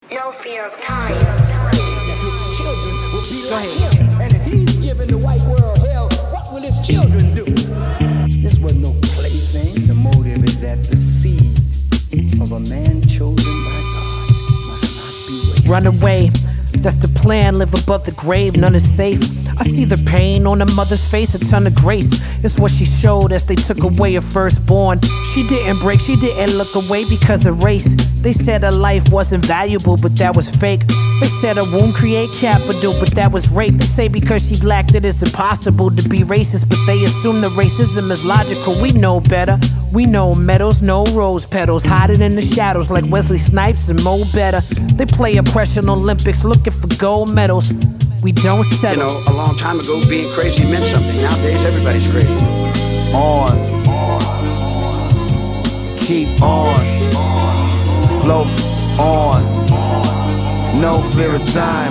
No fear of times. His children will be like him. And if he's giving the white world hell, what will his children do? This was no plaything. The motive is that the seed of a man chosen by God must not be wasted. Run away, that's the plan. Live above the grave, none is safe. I see the pain on a mother's face, a ton of grace. It's what she showed as they took away her firstborn. She didn't break, she didn't look away because of race. They said her life wasn't valuable, but that was fake. They said her womb create capital, but that was rape. They say because she black that it's impossible to be racist, but they assume that racism is logical. We know better. We know medals, no rose petals, hiding in the shadows like Wesley Snipes and Mo Better. They play oppression Olympics looking for gold medals. We don't settle. You know, a long time ago, being crazy meant something. Nowadays, everybody's crazy. On. Keep on. Float on. No fear of time.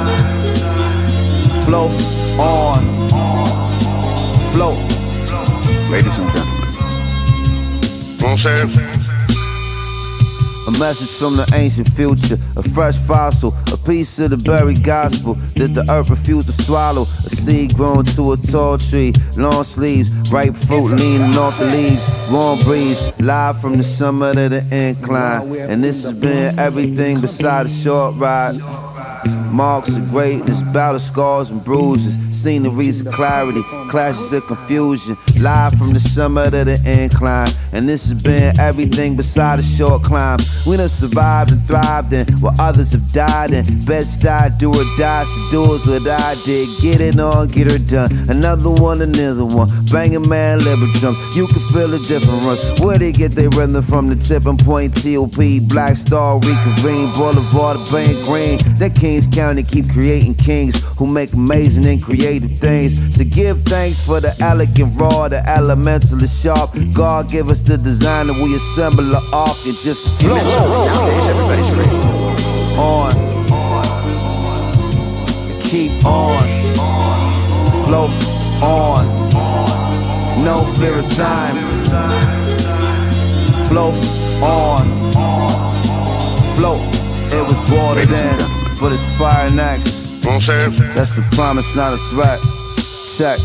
Float on. Float. Ladies and gentlemen. Bon, sir. A message from the ancient future, a fresh fossil, a piece of the buried gospel that the earth refused to swallow. A seed grown to a tall tree, long sleeves, ripe fruit leaning off the leaves, warm breeze, live from the summit of the incline. And this has been everything besides a short ride. Marks of greatness, battle scars and bruises, sceneries of clarity, clashes of confusion, live from the summit of the incline. And this has been everything beside a short climb. We done survived and thrived in while others have died in. Best die, do or die, so do is what I did. Get it on, get her done. Another one, banging man, liberal drums. You can feel the difference. Where they get their rhythm from? The tipping point, T.O.P. Black Star, Reconvene, Boulevard, Bank Green. That Kings County keep creating kings who make amazing and creative things. So give thanks for the elegant raw, the elemental is sharp. God give us the design and we assemble the ark and just float. Nowadays, everybody's crazy. On. Keep on. Float on. No fear of time. Float on. Float. It was watered in, but it's fire next. Bon, sir. That's a promise, not a threat. Check.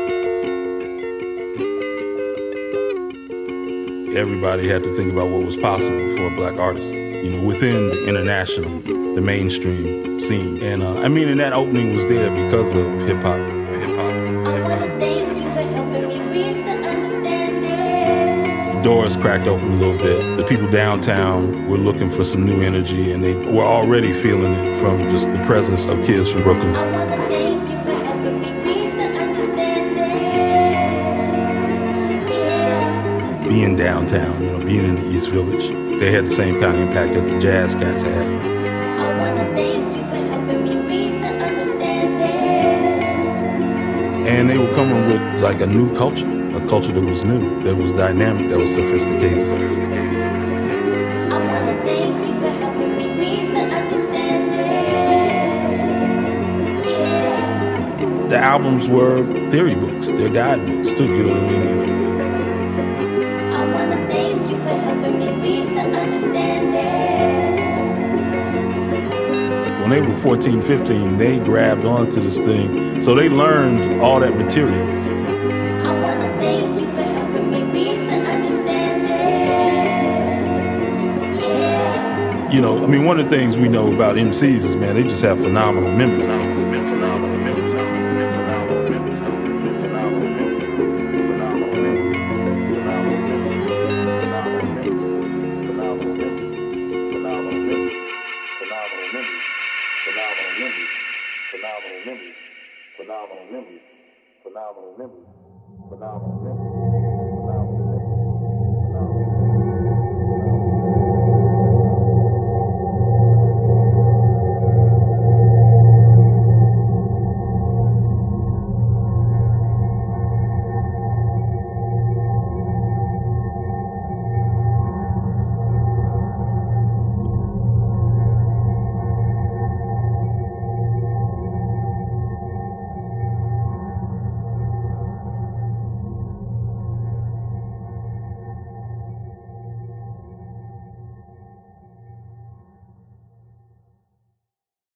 Everybody had to think about what was possible for a black artist, you know, within the international, the mainstream scene. And and that opening was there because of hip hop. Doors cracked open a little bit. The people downtown were looking for some new energy, and they were already feeling it from just the presence of kids from Brooklyn. Being downtown, you know, being in the East Village, they had the same kind of impact that the jazz cats had. And they were coming with like a new culture, a culture that was new, that was dynamic, that was sophisticated. The albums were theory books, they're guidebooks too, you know what I mean? When they were 14, 15, they grabbed onto this thing. So they learned all that material. You know, I mean, one of the things we know about MCs is, man, they just have phenomenal memory. Phenomenal memory.